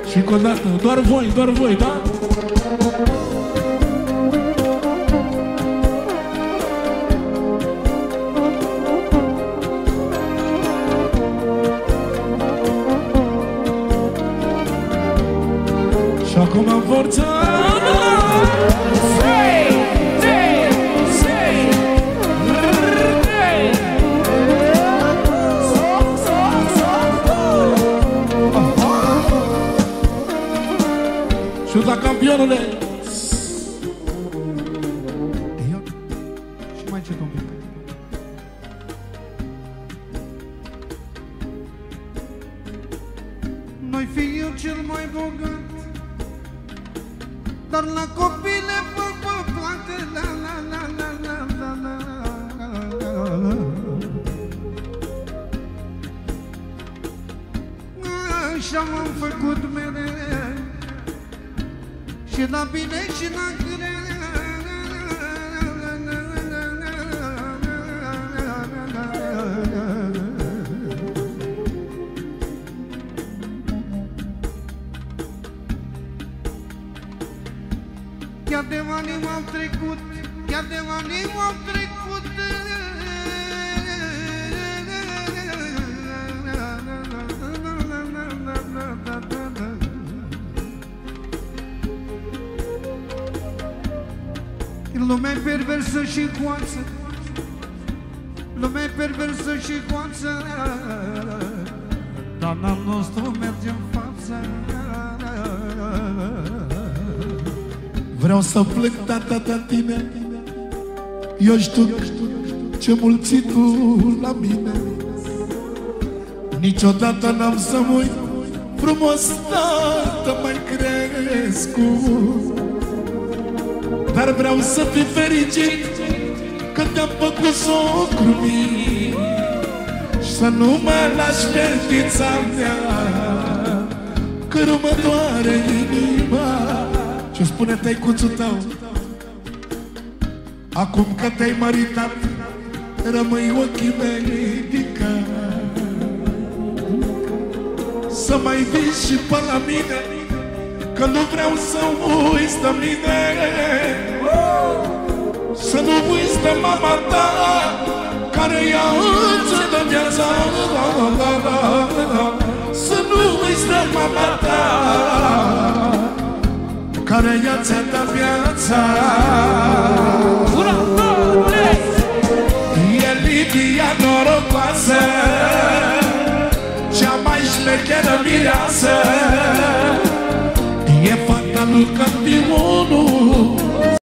Și încă o dată, doar voi, da? Și acum am forță. Șuta campionule. Și mai încet un pic. Noi fi eu cel mai bogat, dar la copii le fac pe toate. La la la la la la la. Așa m-am făcut mereu, și la bine și la greu. Chiar de ani m-au trecut, chiar de ani m-au trecut. Lumea perversă și coață, lumea perversă și coață, dar al nostru merge în față. Vreau să plec, tata, de tine. Eu știu ce mult ții tu la mine. Niciodată n-am să-mi uit frumos, tată, mai crescut. Dar vreau să fii fericit că te-am făcut socru mic. Și să nu mă lași fertița mea, că nu mă doare inima. Și spune tăicuțul tău, acum că te-ai măritat, rămâi ochii mei ridicat. Să mai vii și pe la mine, că nu vreau să uiți de mine. Să nu uiți de mama ta, care ia însă de viața. Să nu uiți de mama ta, care ia ți-a dat viața. E Lidia norocoasă, cea mai șmecheră mireasă. E fata lui campionul,